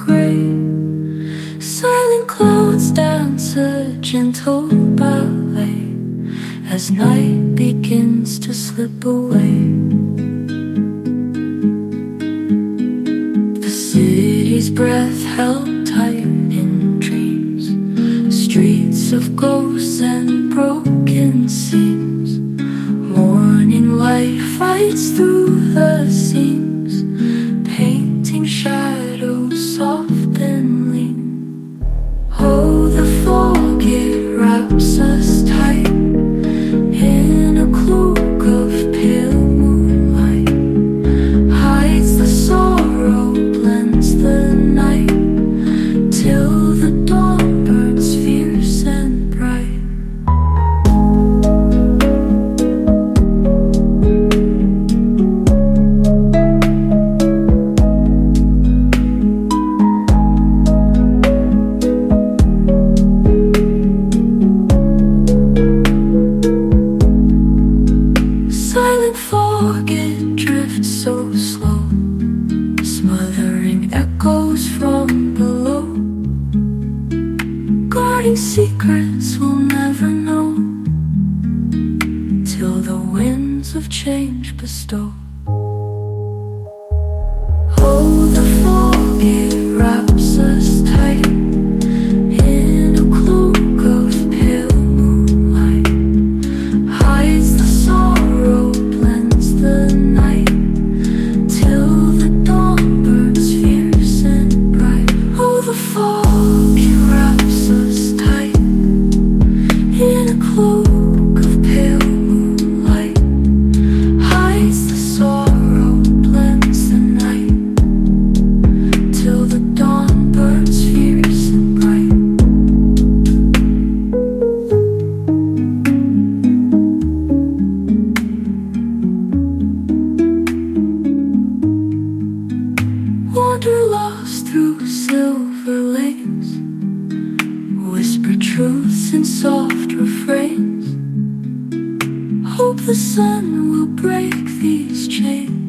gray. Silent clouds dance a gentle ballet as night begins to slip away. The city's breath held tight in dreams, streets of ghosts and broken seams. Morning light fights through the seams, painting shadows soft and lean. Oh, the fog, it wraps us tight in a cloak of pale moonlight, hides the sorrow, blends the night, till the dawn burns fierce and bright. Silent fog, it drifts so slow, smothering echoes from below, guarding secrets we'll never know, till the winds of change bestow. Oh, the fog, it wraps us tight in a cloak of pale moonlight, hides the sorrow, blends the night, till the dawn burns fierce and bright. Oh, the fog, it wraps us tight in a cloak of pale moonlight, hides the sorrow, blends the night, till the dawn burns fierce and bright. Wander lost through silver lanes, whisper truths in soft refrains. Hope the sun will break these chains.